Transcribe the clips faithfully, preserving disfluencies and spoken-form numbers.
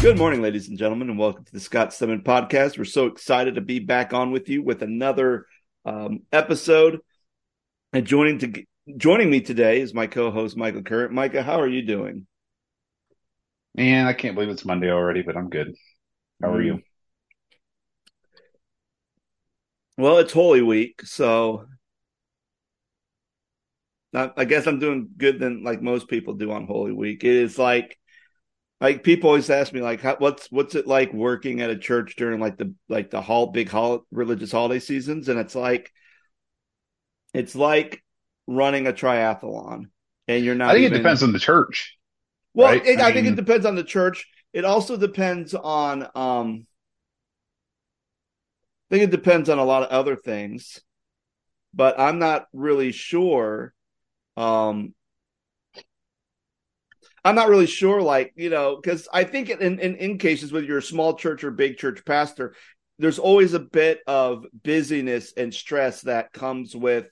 Good morning, ladies and gentlemen, and welcome to the Scott Stedman Podcast. We're so excited to be back on with you with another um, episode. And joining to joining me today is my co-host, Michael Current. Micah, how are you doing? Man, I can't believe it's Monday already, but I'm good. How are Mm. you? Well, it's Holy Week, so I, I guess I'm doing good than like most people do on Holy Week. It is like like people always ask me like, how, what's what's it like working at a church during like the like the hall big hol- religious holiday seasons, and it's like it's like running a triathlon, and you're I not think it depends even. on the church, Well, right? it, I I think it mean, depends on the church. It also depends on. Um, I think it depends on a lot of other things, but I'm not really sure. Um, I'm not really sure, like you know, because I think in, in in cases whether you're a small church or big church pastor, there's always a bit of busyness and stress that comes with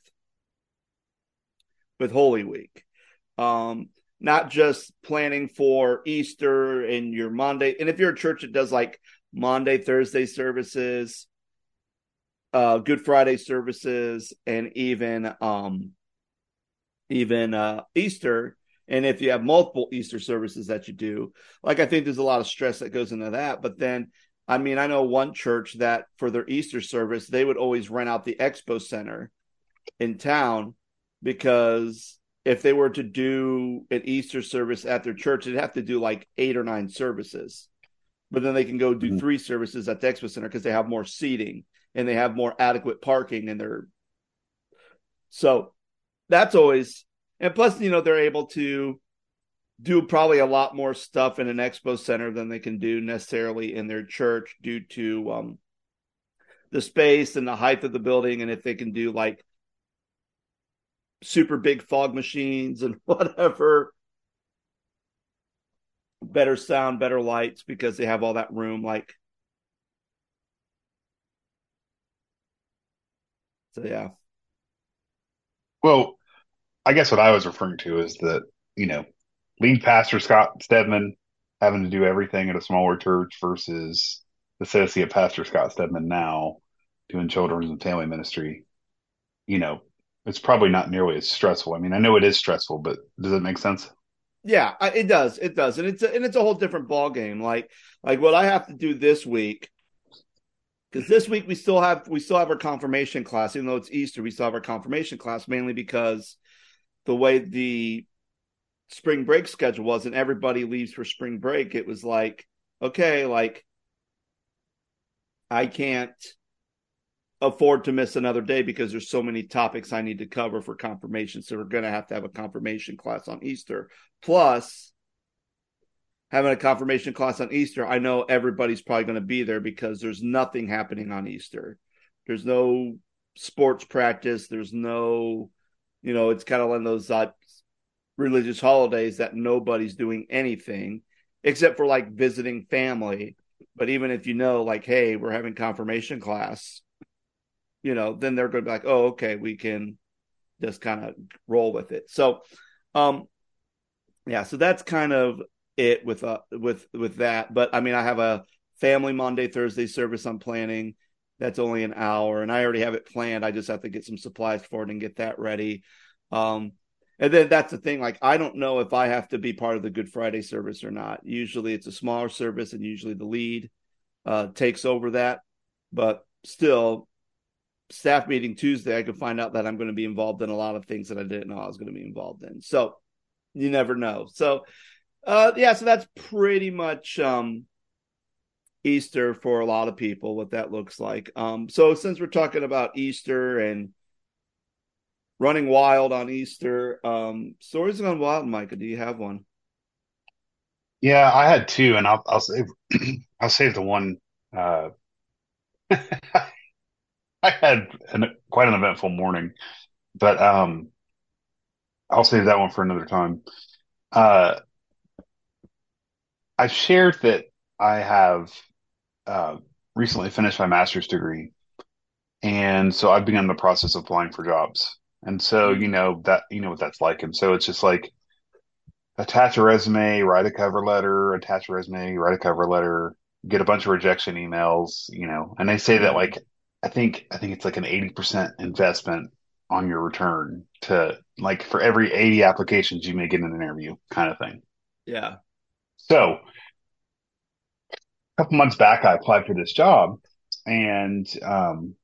with Holy Week. Um, Not just planning for Easter and your Monday. And if you're a church that does like Monday, Thursday services, uh, Good Friday services, and even um, even uh, Easter. And if you have multiple Easter services that you do, like I think there's a lot of stress that goes into that. But then, I mean, I know one church that for their Easter service, they would always rent out the expo center in town because if they were to do an Easter service at their church, they'd have to do like eight or nine services. But then they can go do mhm. three services at the expo center because they have more seating and they have more adequate parking in their. So that's always, and plus, you know, they're able to do probably a lot more stuff in an expo center than they can do necessarily in their church due to um, the space and the height of the building. And if they can do like super big fog machines and whatever, better sound, better lights because they have all that room. Like, so yeah. Well, I guess what I was referring to is that, you know, lead pastor Scott Stedman having to do everything at a smaller church versus associate pastor Scott Stedman now doing children's and family ministry. You know, it's probably not nearly as stressful. I mean, I know it is stressful, but does it make sense? Yeah, it does. It does. And it's a, and it's a whole different ball game. Like like what I have to do this week, because this week we still have we still have our confirmation class, even though it's Easter, we still have our confirmation class mainly because the way the spring break schedule was and everybody leaves for spring break, it was like, okay, like I can't afford to miss another day because there's so many topics I need to cover for confirmation. So we're gonna have to have a confirmation class on Easter. Plus having a confirmation class on Easter, I know everybody's probably going to be there because there's nothing happening on Easter. There's no sports practice. There's no, you know, it's kind of one of those uh, religious holidays that nobody's doing anything except for like visiting family. But even if you know, like, hey, we're having confirmation class, you know, then they're going to be like, oh, okay, we can just kind of roll with it. So, um, yeah, so that's kind of it with uh with with that. But I mean, I have a family Monday Thursday service I'm planning. That's only an hour, and I already have it planned. I just have to get some supplies for it and get that ready. Um, and then that's the thing. Like, I don't know if I have to be part of the Good Friday service or not. Usually, it's a smaller service, and usually the lead uh, takes over that. But still, staff meeting Tuesday, I could find out that I'm going to be involved in a lot of things that I didn't know I was going to be involved in. So you never know. So uh, yeah, so that's pretty much um, Easter for a lot of people, what that looks like. Um, so since we're talking about Easter and running wild on Easter, um, stories gone wild, Micah. Do you have one? Yeah, I had two, and I'll I'll save I'll save the one. Uh, I had an, quite an eventful morning, but um, I'll save that one for another time. Uh, I've shared that I have uh, recently finished my master's degree, and so I've begun the process of applying for jobs. And so, you Mm. know that you know what that's like, and so it's just like attach a resume, write a cover letter, attach a resume, write a cover letter, get a bunch of rejection emails, you know, and they say that Mhm. like, I think, I think it's like an eighty percent investment on your return to like for every eighty applications you may get in an interview kind of thing. Yeah. So a couple months back, I applied for this job and, um,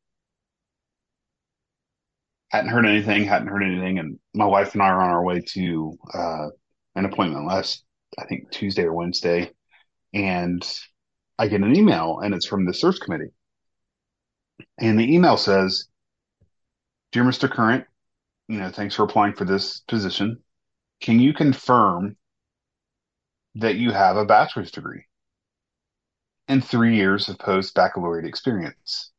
hadn't heard anything, hadn't heard anything. And my wife and I are on our way to, uh, an appointment last, I think Tuesday or Wednesday. And I get an email and it's from the search committee. And the email says, Dear Mister Current, you know, thanks for applying for this position. Can you confirm that you have a bachelor's degree and three years of post baccalaureate experience?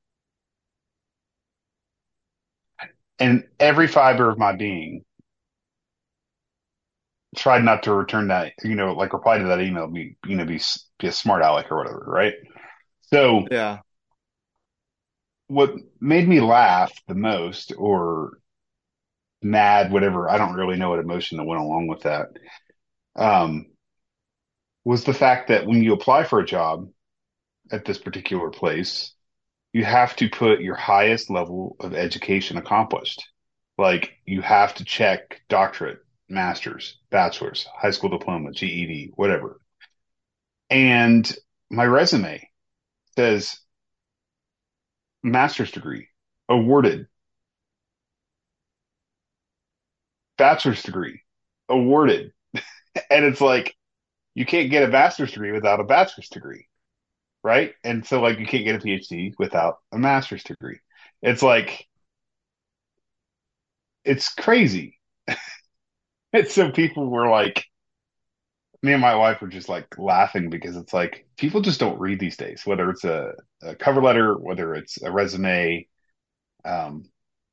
And every fiber of my being tried not to return that, you know, like reply to that email, be, you know, be, be a smart aleck or whatever, right? So Yeah. what made me laugh the most or mad, whatever, I don't really know what emotion that went along with that. Um, was the fact that when you apply for a job at this particular place, you have to put your highest level of education accomplished. Like you have to check doctorate, master's, bachelor's, high school diploma, G E D, whatever. And my resume says master's degree awarded, bachelor's degree awarded. And it's like, you can't get a master's degree without a bachelor's degree. Right. And so like you can't get a PhD without a master's degree. It's like, it's crazy. And so people were like, me and my wife were just like laughing because it's like people just don't read these days, whether it's a, a cover letter, whether it's a resume, um,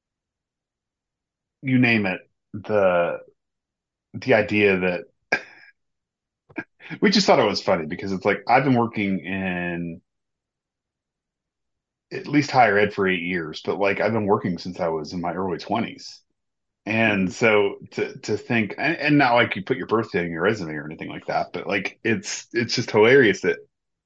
you name it. The the idea that we just thought it was funny because it's like I've been working in at least higher ed for eight years, but like I've been working since I was in my early twenties. And Mhm. so to to think, and, and not like you put your birthday in your resume or anything like that, but like it's it's just hilarious that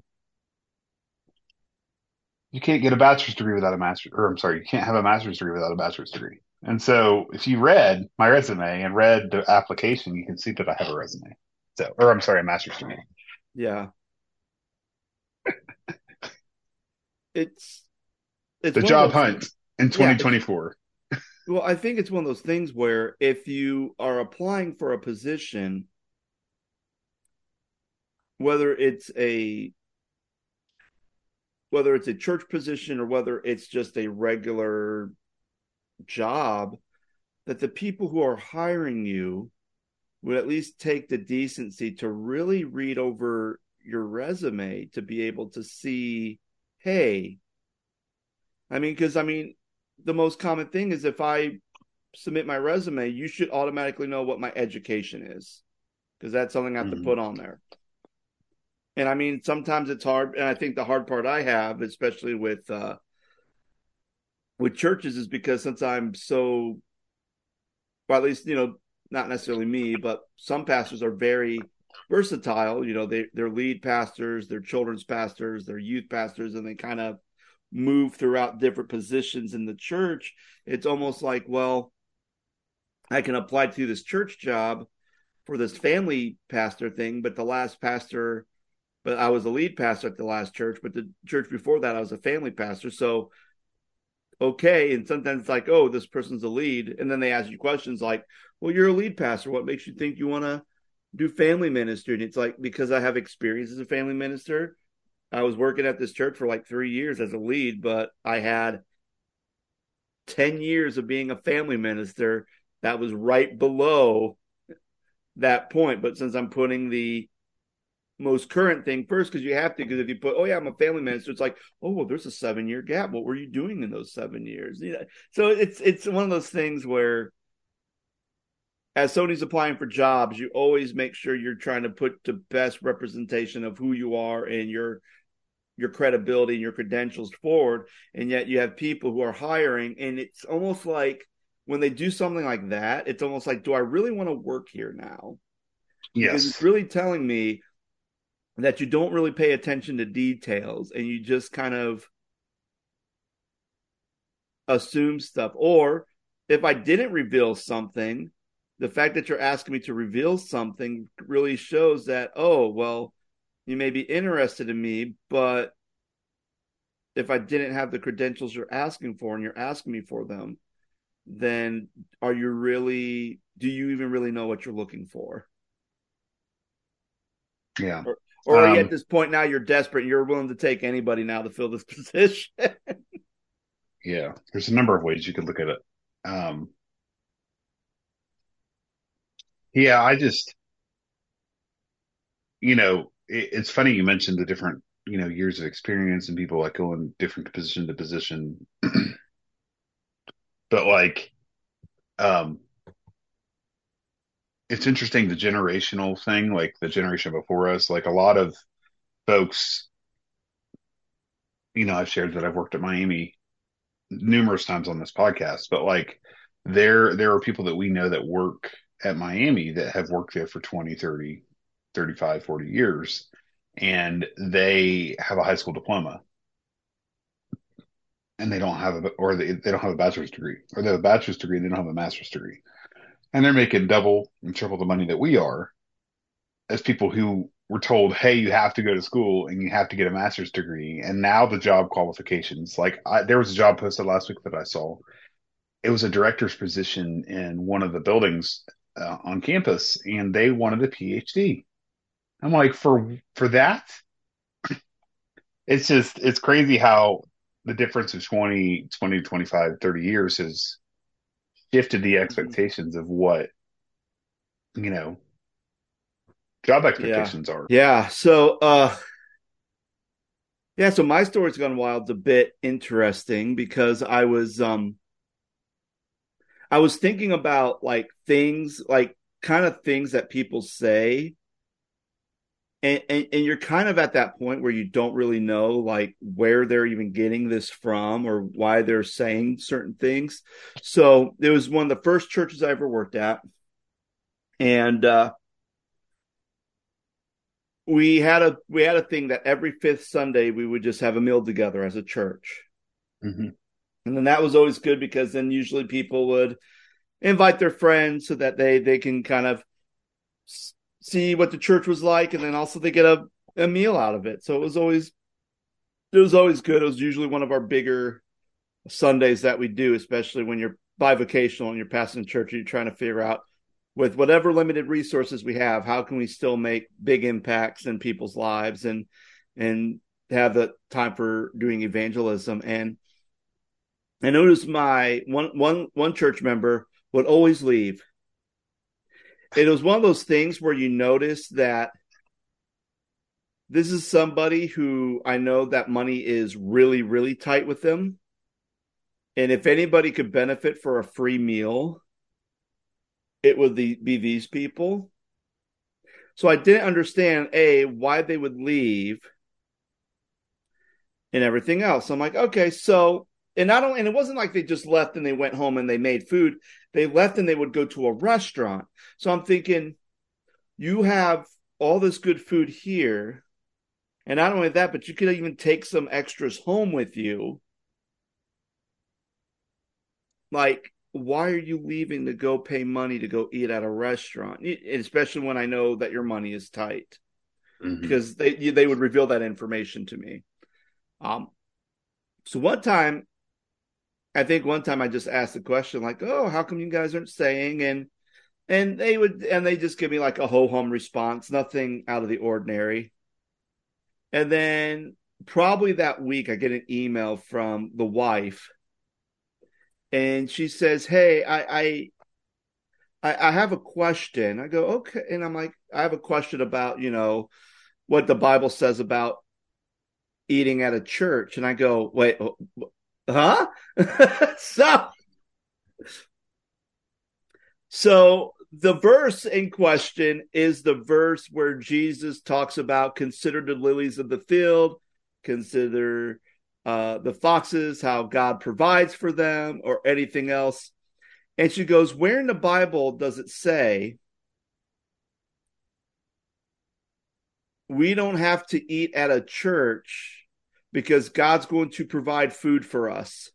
you can't get a bachelor's degree without a master's, or I'm sorry, you can't have a master's degree without a bachelor's degree. And so if you read my resume and read the application, you can see that I have a resume. So, or I'm sorry, a master's degree. Yeah. It's it's The one of job those hunt things. in Yeah, it's twenty twenty-four. well, I think it's one of those things where if you are applying for a position, whether it's a whether it's a church position or whether it's just a regular job, that the people who are hiring you would at least take the decency to really read over your resume to be able to see, hey, I mean, because I mean, the most common thing is if I submit my resume, you should automatically know what my education is because that's something I have to Mhm. put on there. And I mean, sometimes it's hard, and I think the hard part I have, especially with uh, with churches, is because since I'm so, well, at least you know, not necessarily me, but some pastors are very versatile. You know, they they're lead pastors, they're children's pastors, they're youth pastors, and they kind of move throughout different positions in the church. It's almost like, well, I can apply to this church job for this family pastor thing, but the last pastor, but I was a lead pastor at the last church, but the church before that, I was a family pastor. So, okay. And sometimes it's like, oh, this person's a lead. And then they ask you questions like, well, you're a lead pastor. What makes you think you want to do family ministry? And it's like, because I have experience as a family minister. I was working at this church for like three years as a lead, but I had ten years of being a family minister that was right below that point. But since I'm putting the most current thing first, because you have to, because if you put, oh yeah, I'm a family minister, it's like, oh well, there's a seven year gap. What were you doing in those seven years? You know, so it's it's one of those things where as somebody's applying for jobs, you always make sure you're trying to put the best representation of who you are and your your credibility and your credentials forward. And yet you have people who are hiring, and it's almost like when they do something like that, it's almost like, do I really want to work here now? Because it's Yes. really telling me that you don't really pay attention to details and you just kind of assume stuff. Or if I didn't reveal something, the fact that you're asking me to reveal something really shows that, oh, well, you may be interested in me, but if I didn't have the credentials you're asking for and you're asking me for them, then are you really, do you even really know what you're looking for? Yeah. Or, or are you at Um, this point now you're desperate and you're willing to take anybody now to fill this position? yeah. There's a number of ways you could look at it. Um, yeah, I just, you know, it, it's funny you mentioned the different, you know, years of experience and people like going different position to position. But like, um, it's interesting the generational thing, like the generation before us, like a lot of folks, you know, I've shared that I've worked at Miami numerous times on this podcast, but like there, there are people that we know that work at Miami that have worked there for twenty, thirty, thirty-five, forty years, and they have a high school diploma and they don't have a, or they, they don't have a bachelor's degree, or they have a bachelor's degree and they don't have a master's degree. And they're making double and triple the money that we are as people who were told, hey, you have to go to school and you have to get a master's degree. And now the job qualifications, like I, there was a job posted last week that I saw. It was a director's position in one of the buildings uh, on campus, and they wanted a PhD. I'm like, for for that, it's just it's crazy how the difference of twenty, twenty, twenty-five, thirty years has shifted the expectations of what, you know, job Yeah. expectations are. Yeah. So, uh, yeah, so my story's gone wild's a bit interesting because I was um I was thinking about like things like kind of things that people say and, and and you're kind of at that point where you don't really know like where they're even getting this from or why they're saying certain things. So it was one of the first churches I ever worked at, and uh we had a we had a thing that every fifth Sunday we would just have a meal together as a church. Mm-hmm. And then that was always good because then usually people would invite their friends so that they they can kind of see what the church was like, and then also they get a, a meal out of it. So it was always it was always good. It was usually one of our bigger Sundays that we do, especially when you're bivocational and you're passing church and you're trying to figure out with whatever limited resources we have, how can we still make big impacts in people's lives and and have the time for doing evangelism. And I noticed my one one one church member would always leave. It was one of those things where you notice that this is somebody who I know that money is really, really tight with them. And if anybody could benefit for a free meal, it would be these people. So I didn't understand, A, why they would leave and everything else. I'm like, okay, so, and not only, and it wasn't like they just left and they went home and they made food. They left and they would go to a restaurant. So I'm thinking, you have all this good food here. And not only that, but you could even take some extras home with you. Like, why are you leaving to go pay money to go eat at a restaurant? Especially when I know that your money is tight. Mm-hmm. Because they they would reveal that information to me. Um, so one time, I think one time I just asked the question like, "Oh, how come you guys aren't staying?" And and they would and they just give me like a ho hum response, nothing out of the ordinary. And then probably that week, I get an email from the wife. And she says, "Hey, I, I, I have a question." I go, "Okay," and I'm like, "I have a question about, you know, what the Bible says about eating at a church." And I go, "Wait, huh?" so, so the verse in question is the verse where Jesus talks about consider the lilies of the field, consider Uh, the foxes, how God provides for them, or anything else. And she goes, where in the Bible does it say we don't have to eat at a church because God's going to provide food for us.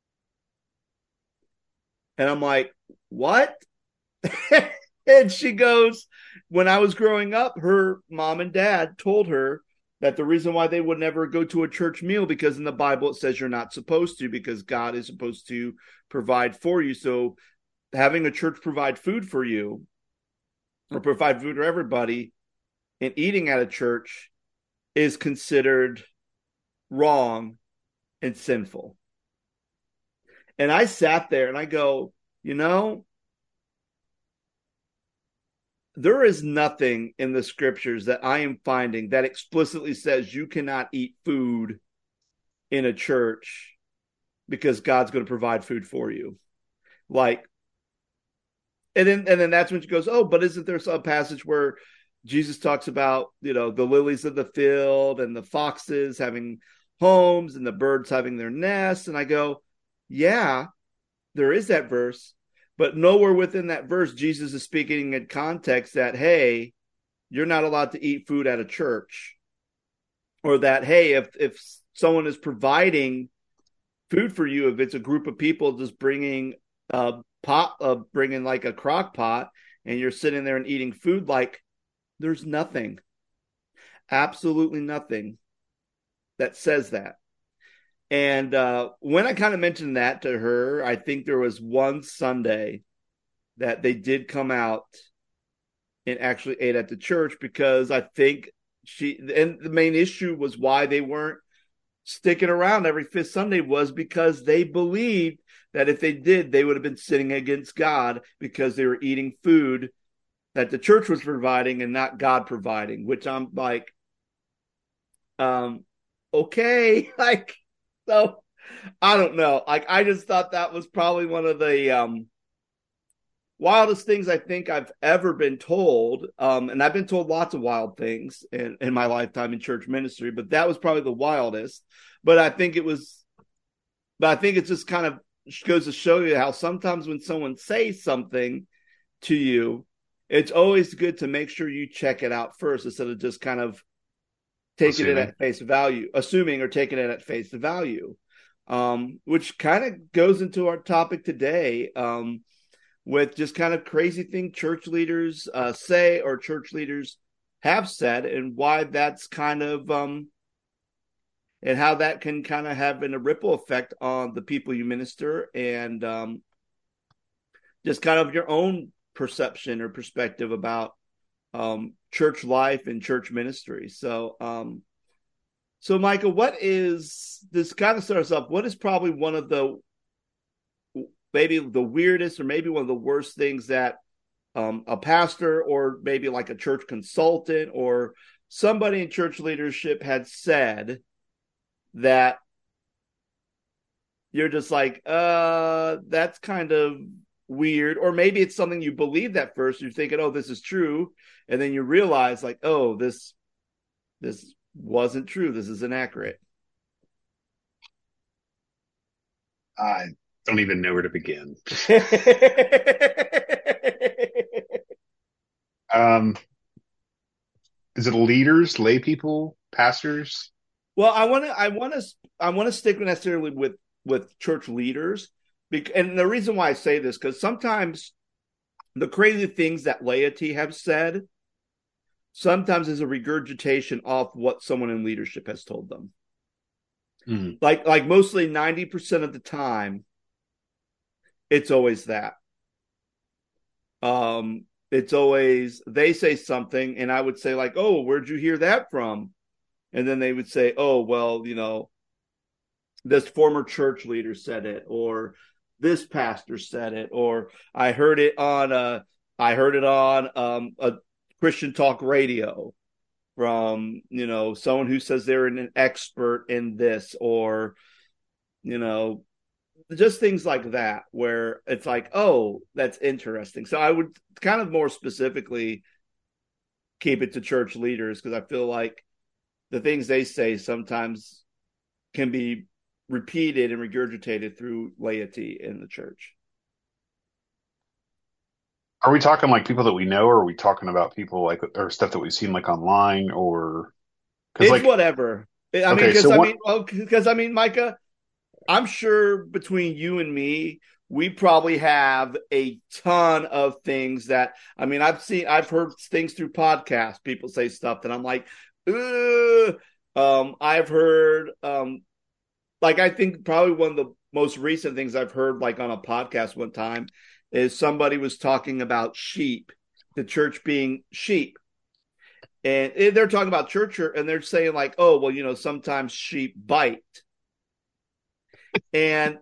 And I'm like, what? And she goes, when I was growing up, her mom and dad told her that the reason why they would never go to a church meal, because in the Bible it says you're not supposed to, because God is supposed to provide for you. So having a church provide food for you or provide food for everybody and eating at a church is considered wrong and sinful. And I sat there and I go, you know, there is nothing in the scriptures that I am finding that explicitly says you cannot eat food in a church because God's going to provide food for you. Like, and then and then that's when she goes, oh, but isn't there some passage where Jesus talks about, you know, the lilies of the field and the foxes having homes and the birds having their nests? And I go, yeah, there is that verse, but nowhere within that verse, Jesus is speaking in context that, hey, you're not allowed to eat food at a church, or that, hey, if, if someone is providing food for you, if it's a group of people just bringing a pot, uh, bringing like a crock pot, and you're sitting there and eating food, like there's nothing, absolutely nothing that says that. And uh, when I kind of mentioned that to her, I think there was one Sunday that they did come out and actually ate at the church, because I think she, and the main issue was why they weren't sticking around every fifth Sunday was because they believed that if they did, they would have been sinning against God because they were eating food that the church was providing and not God providing, which I'm like, um, okay, like, so I don't know. Like, I just thought that was probably one of the um, wildest things I think I've ever been told. Um, and I've been told lots of wild things in, in my lifetime in church ministry, but that was probably the wildest. But I think it was, but I think it just kind of goes to show you how sometimes when someone says something to you, it's always good to make sure you check it out first instead of just kind of taking assuming. it at face value, assuming or taking it at face value, um, which kind of goes into our topic today um, with just kind of crazy thing church leaders uh, say or church leaders have said, and why that's kind of um, and how that can kind of have a ripple effect on the people you minister, and um, just kind of your own perception or perspective about um, church life and church ministry. So, um, so Michael, what is this kind of starts off? What is probably one of the maybe the weirdest or maybe one of the worst things that um, a pastor or maybe like a church consultant or somebody in church leadership had said that you're just like, uh, that's kind of weird, or maybe it's something you believed at first. You're thinking, oh, this is true. And then you realize like, oh, this, this wasn't true. This is inaccurate. I don't even know where to begin. um, is it leaders, lay people, pastors? Well, I want to, I want to, I want to stick necessarily with, with church leaders. And the reason why I say this, because sometimes the crazy things that laity have said sometimes is a regurgitation of what someone in leadership has told them. Mm-hmm. Like, like mostly ninety percent of the time, it's always that. Um, it's always, they say something and I would say like, oh, where'd you hear that from? And then they would say, oh, well, you know, this former church leader said it, or this pastor said it, or I heard it on a, I heard it on um, a Christian talk radio from, you know, someone who says they're an expert in this, or, you know, just things like that, where it's like, oh, that's interesting. So I would kind of more specifically keep it to church leaders, because I feel like the things they say sometimes can be repeated and regurgitated through laity in the church. Are we talking like people that we know, or are we talking about people like, or stuff that we've seen like online, or? Because It's like, whatever. I mean, okay, because so I what? mean, because I mean, Micah, I'm sure between you and me, we probably have a ton of things that I mean, I've seen, I've heard things through podcasts. People say stuff that I'm like, ugh. Um, I've heard, um, like, I think probably one of the most recent things I've heard, like on a podcast one time, is somebody was talking about sheep, the church being sheep. And they're talking about church and they're saying, like, oh, well, you know, sometimes sheep bite. And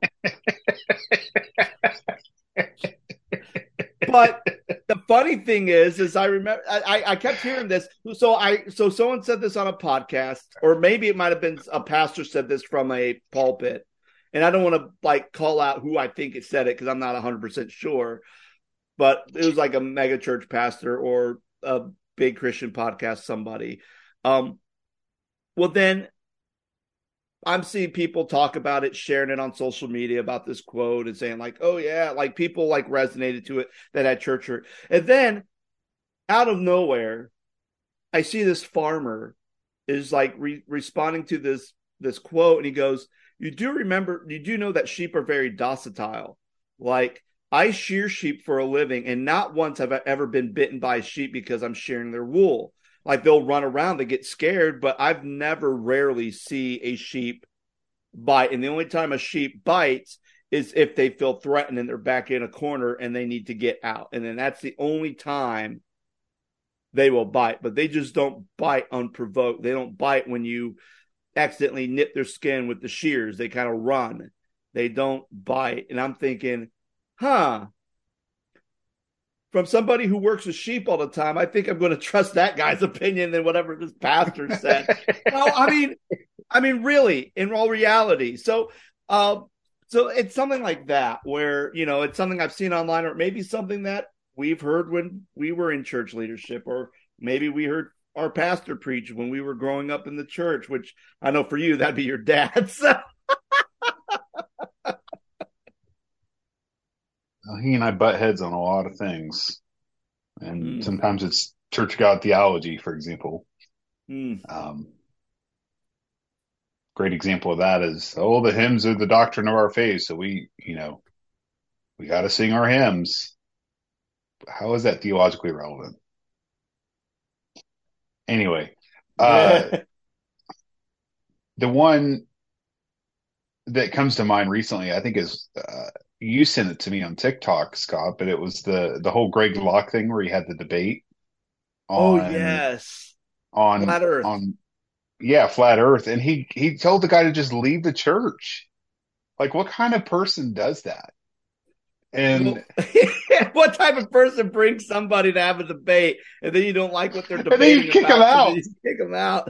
but the funny thing is, is I remember I, I kept hearing this. So I so someone said this on a podcast, or maybe it might have been a pastor said this from a pulpit. And I don't want to like call out who I think it said it because I'm not one hundred percent sure. But it was like a mega church pastor or a big Christian podcast, somebody. Um, well, then I'm seeing people talk about it, sharing it on social media about this quote and saying like, oh yeah, like people like resonated to it that had church hurt. And then out of nowhere, I see this farmer is like re- responding to this, this quote. And he goes, you do remember, you do know that sheep are very docile. Like I shear sheep for a living and not once have I ever been bitten by a sheep because I'm shearing their wool. Like they'll run around, they get scared, but I've never rarely see a sheep bite. And the only time a sheep bites is if they feel threatened and they're back in a corner and they need to get out. And then that's the only time they will bite, but they just don't bite unprovoked. They don't bite when you accidentally nip their skin with the shears. They kind of run. They don't bite. And I'm thinking, huh, from somebody who works with sheep all the time, I think I'm going to trust that guy's opinion than whatever this pastor said. Well, I mean, I mean, really, in all reality. So, uh, so it's something like that where, you know, it's something I've seen online, or maybe something that we've heard when we were in church leadership, or maybe we heard our pastor preach when we were growing up in the church, which I know for you, that'd be your dad. So. He and I butt heads on a lot of things. And Mm. sometimes it's church God theology, for example. Mm. Um, great example of that is, oh, the hymns are the doctrine of our faith. So we, you know, we got to sing our hymns. How is that theologically relevant? Anyway, uh, the one that comes to mind recently, I think is, uh, you sent it to me on TikTok, Scott, but it was the, the whole Greg Locke thing where he had the debate Oh, on, yes. on, Flat Earth. on, yeah, flat Earth. And he, he told the guy to just leave the church. Like, what kind of person does that? And well, what type of person brings somebody to have a debate and then you don't like what they're debating and then you kick about, them out. so you kick them out.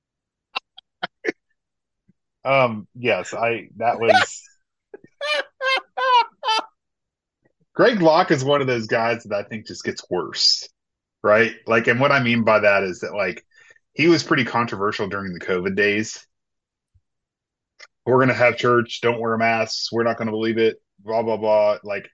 Um, yes, I, that was, Greg Locke is one of those guys that I think just gets worse, right? Like, and what I mean by that is that, like, he was pretty controversial during the COVID days. We're going to have church, don't wear masks, we're not going to believe it, blah, blah, blah. Like,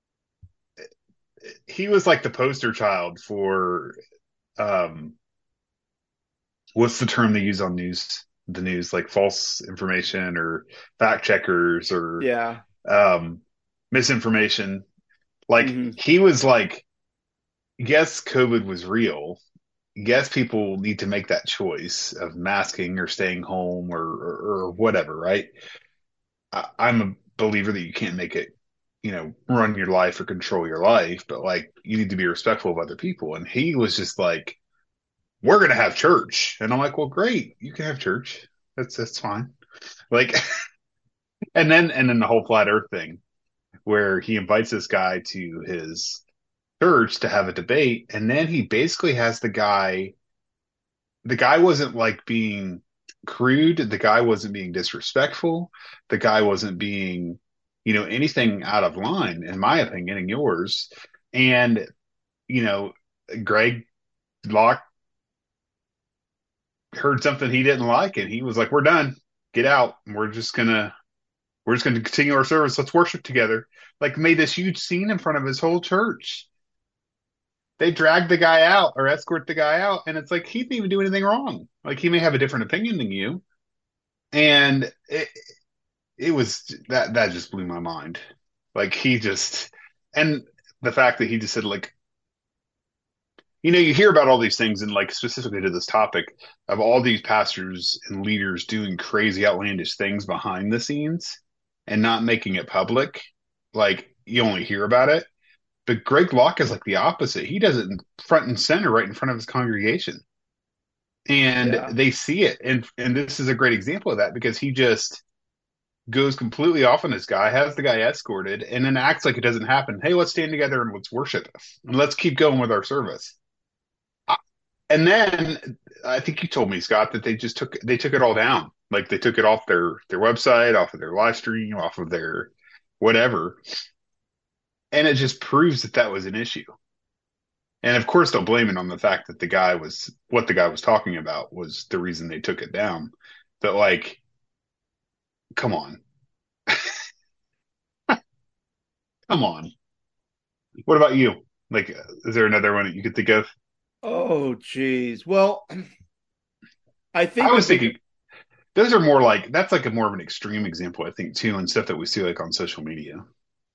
he was like the poster child for, um, what's the term they use on news, the news, like false information or fact checkers or, Yeah. um, misinformation. Like, mm-hmm. he was like, yes, COVID was real. Yes, people need to make that choice of masking or staying home or, or, or whatever, right? I, I'm a believer that you can't make it, you know, run your life or control your life, but like you need to be respectful of other people. And he was just like, we're going to have church. And I'm like, well, great. You can have church. That's, that's fine. Like, and then, and then the whole flat earth thing where he invites this guy to his church to have a debate. And then he basically has the guy, the guy wasn't like being crude. The guy wasn't being disrespectful. The guy wasn't being, you know, anything out of line, in my opinion, and yours. And, you know, Greg Locke heard something he didn't like, and he was like, we're done. Get out. We're just going to, we're just going to continue our service. Let's worship together. Like, made this huge scene in front of his whole church. they drag the guy out or escort the guy out, and it's like he didn't even do anything wrong. Like he may have a different opinion than you, and it, it was that that just blew my mind. Like he just, and the fact that he just said like, you know, you hear about all these things, and like specifically to this topic of all these pastors and leaders doing crazy, outlandish things behind the scenes and not making it public. Like you only hear about it. But Greg Locke is like the opposite. He does it in front and center, right in front of his congregation, and Yeah. they see it. And and this is a great example of that because he just goes completely off on this guy, has the guy escorted, and then acts like it doesn't happen. Hey, let's stand together and let's worship, and let's keep going with our service. And then I think you told me, Scott, that they just took they took it all down. Like they took it off their their website, off of their live stream, off of their whatever. And it just proves that that was an issue. And of course, they'll blame it on the fact that the guy was what the guy was talking about was the reason they took it down. But like, come on, come on. What about you? Like, is there another one that you could think of? Oh, geez. Well, I I think the was bigger. thinking those are more like that's like a more of an extreme example, I think, too, and stuff that we see like on social media.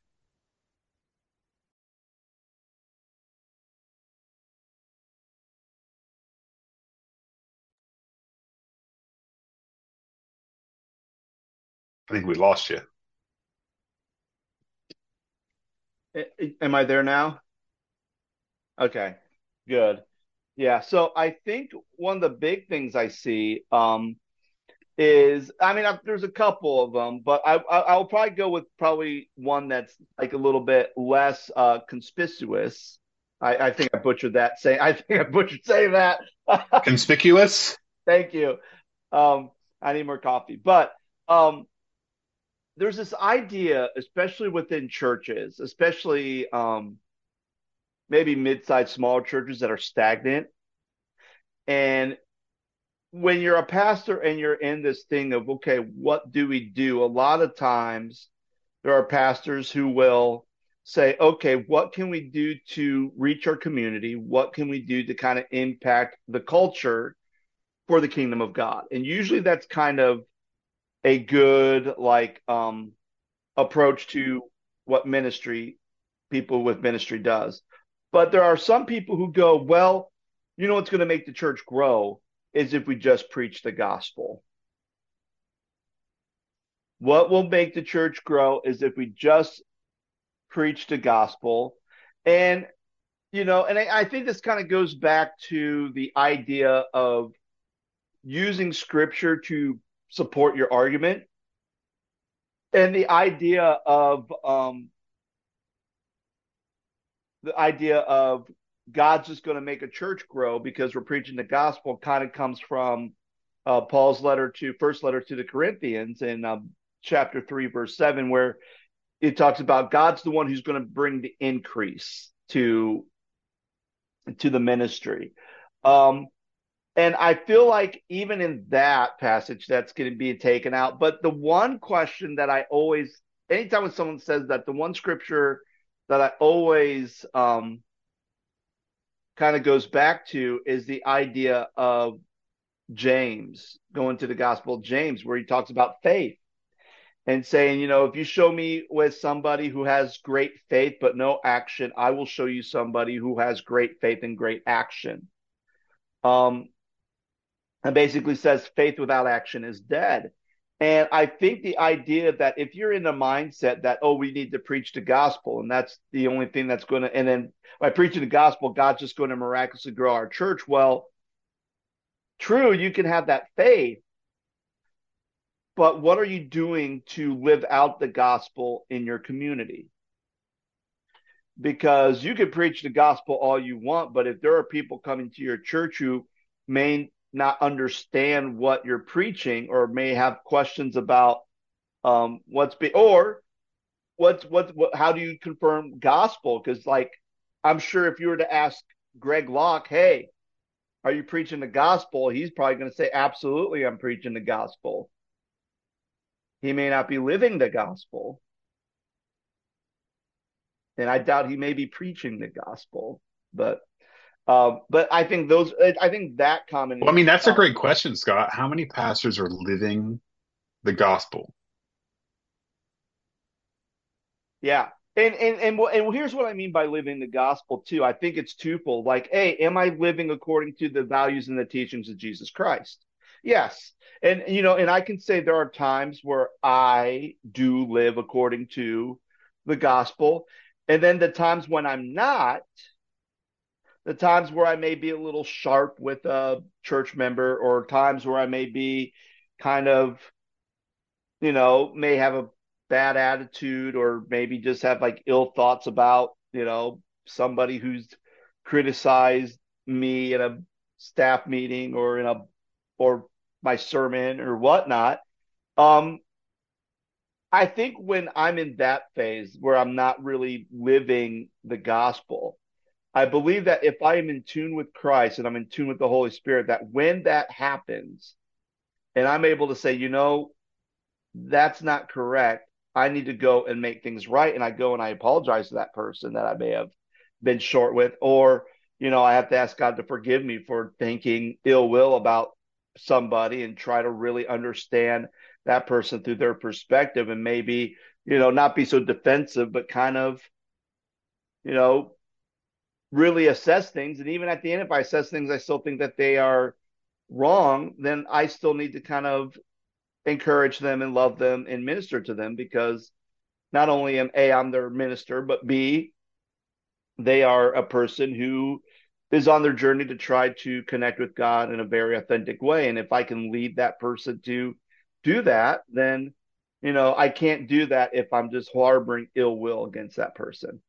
I think we lost you. Am I there now? Okay, good. Yeah. So I think one of the big things I see um, is, I mean, I, there's a couple of them, but I, I I'll probably go with probably one that's like a little bit less uh, conspicuous. I, I think I butchered that. Say, I think I butchered saying that. Conspicuous? Thank you. Um, I need more coffee, but um, there's this idea, especially within churches, especially um, maybe mid-sized, small churches that are stagnant. And when you're a pastor and you're in this thing of, okay, what do we do? A lot of times there are pastors who will say, okay, what can we do to reach our community? What can we do to kind of impact the culture for the kingdom of God? And usually that's kind of a good, like, um, approach to what ministry, people with ministry does. But there are some people who go, well, you know what's going to make the church grow is if we just preach the gospel. What will make the church grow is if we just preach the gospel. And, you know, and I, I think this kind of goes back to the idea of using scripture to support your argument and the idea of um, the idea of God's just going to make a church grow because we're preaching the gospel kind of comes from uh, Paul's letter to first letter to the Corinthians in um, chapter three, verse seven, where it talks about God's the one who's going to bring the increase to to the ministry. Um, and I feel like even in that passage, that's going to be taken out. But the one question that I always, anytime when someone says that, the one scripture that I always um, kind of goes back to is the idea of James, going to the Gospel of James, where he talks about faith and saying, you know, if you show me with somebody who has great faith but no action, I will show you somebody who has great faith and great action. Um, and basically says faith without action is dead. And I think the idea that if you're in the mindset that, oh, we need to preach the gospel, and that's the only thing that's going to, and then by preaching the gospel, God's just going to miraculously grow our church. Well, true, you can have that faith, but what are you doing to live out the gospel in your community? Because you can preach the gospel all you want, but if there are people coming to your church who may not understand what you're preaching or may have questions about um, what's be or what's what what how do you confirm gospel? Because like I'm sure if you were to ask Greg Locke, hey, are you preaching the gospel? He's probably going to say, absolutely, I'm preaching the gospel. He may not be living the gospel. And I doubt he may be preaching the gospel. But Um, but I think those, I think that comment Well, I needs mean, to that's a stop. great question, Scott. How many pastors are living the gospel? Yeah. And, and and well, and here's what I mean by living the gospel too. I think it's twofold. Like, hey, am I living according to the values and the teachings of Jesus Christ? Yes. And you know, and I can say there are times where I do live according to the gospel. And then the times when I'm not, the times where I may be a little sharp with a church member, or times where I may be kind of, you know, may have a bad attitude, or maybe just have like ill thoughts about, you know, somebody who's criticized me in a staff meeting or in a, or my sermon or whatnot. Um, I think when I'm in that phase where I'm not really living the gospel, I believe that if I am in tune with Christ and I'm in tune with the Holy Spirit, that when that happens and I'm able to say, you know, that's not correct. I need to go and make things right. And I go and I apologize to that person that I may have been short with, or, you know, I have to ask God to forgive me for thinking ill will about somebody and try to really understand that person through their perspective, and maybe, you know, not be so defensive, but kind of, you know, really assess things. And even at the end, if I assess things, I still think that they are wrong, then I still need to kind of encourage them and love them and minister to them, because not only am A, I'm their minister, but B, they are a person who is on their journey to try to connect with God in a very authentic way. And if I can lead that person to do that, then, you know, I can't do that if I'm just harboring ill will against that person.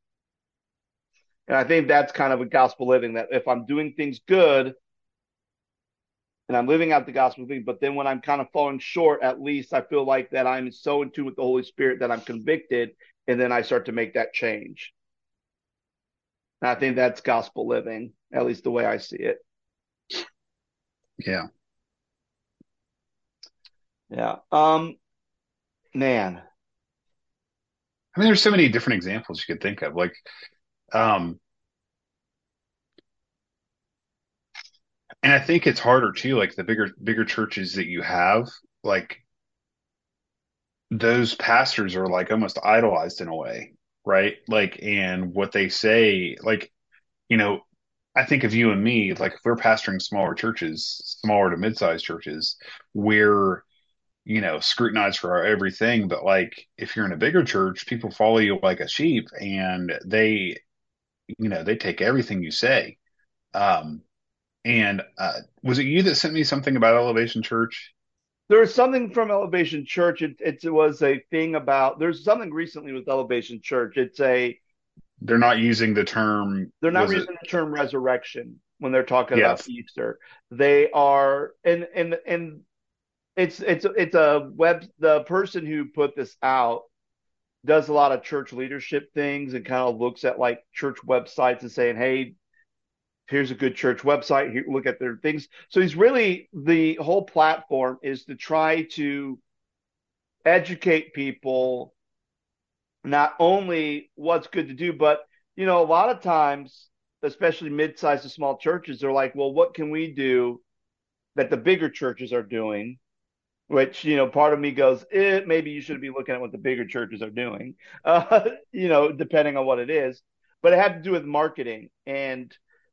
And I think that's kind of a gospel living, that if I'm doing things good and I'm living out the gospel thing, but then when I'm kind of falling short, at least I feel like that I'm so in tune with the Holy Spirit that I'm convicted, and then I start to make that change. And I think that's gospel living, at least the way I see it. Yeah. Yeah. Um, man. I mean, there's so many different examples you could think of. Like, um, and I think it's harder too, like the bigger, bigger churches that you have, like those pastors are like almost idolized in a way, right? Like, and what they say, like, you know, I think of you and me, like if we're pastoring smaller churches, smaller to mid-sized churches, we're, you know, scrutinized for our everything. But like if you're in a bigger church, people follow you like a sheep and they, you know, they take everything you say. Um, and uh, was it you that sent me something about Elevation Church? There was something from Elevation Church. It, it was a thing about, there's something recently with Elevation Church. It's a, They're not using the term, they're not was it? using the term resurrection when they're talking about Yes. Easter. They are, and, and, and it's, it's, it's a web, the person who put this out does a lot of church leadership things and kind of looks at like church websites and saying, hey, here's a good church website. Here, look at their things. So he's really, the whole platform is to try to educate people not only what's good to do, but, you know, a lot of times, especially mid-sized to small churches, they're like, well, what can we do that the bigger churches are doing? Which, you know, part of me goes, eh, maybe you should be looking at what the bigger churches are doing, uh, you know, depending on what it is. But it had to do with marketing, and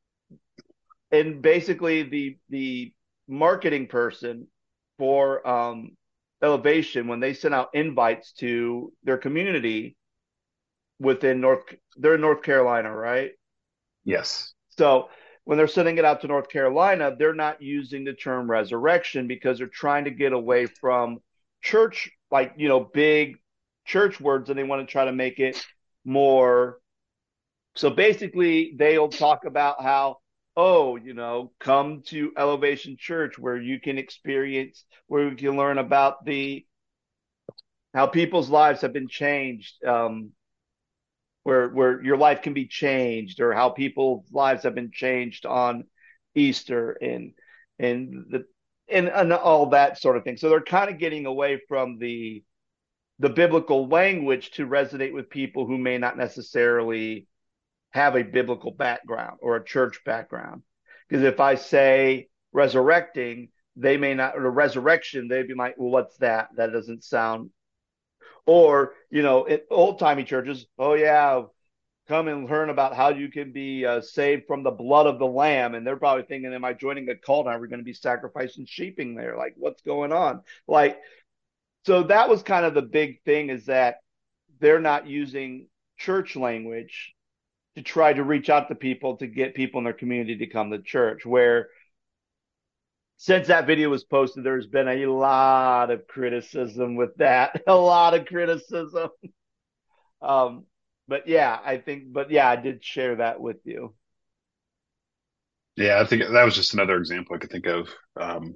and basically the the marketing person for um, Elevation, when they sent out invites to their community within North, they're in North Carolina, right? Yes. So when they're sending it out to North Carolina, they're not using the term resurrection because they're trying to get away from church, like, you know, big church words, and they want to try to make it more. So basically, they'll talk about how, oh, you know, come to Elevation Church where you can experience, where you can learn about the, how people's lives have been changed, um, where where your life can be changed, or how people's lives have been changed on Easter, and and the and, and all that sort of thing. So they're kind of getting away from the the biblical language to resonate with people who may not necessarily have a biblical background or a church background. Because if I say resurrecting, they may not, or resurrection, they'd be like, well, what's that? That doesn't sound. Or, you know, in old timey churches, oh, yeah, come and learn about how you can be uh, saved from the blood of the lamb. And they're probably thinking, am I joining a cult? Are we going to be sacrificing sheeping there? Like, what's going on? Like, so that was kind of the big thing, is that they're not using church language to try to reach out to people to get people in their community to come to church. Where since that video was posted, there's been a lot of criticism with that, a lot of criticism. Um, but yeah, I think, but yeah, I did share that with you. Yeah, I think that was just another example I could think of. Um,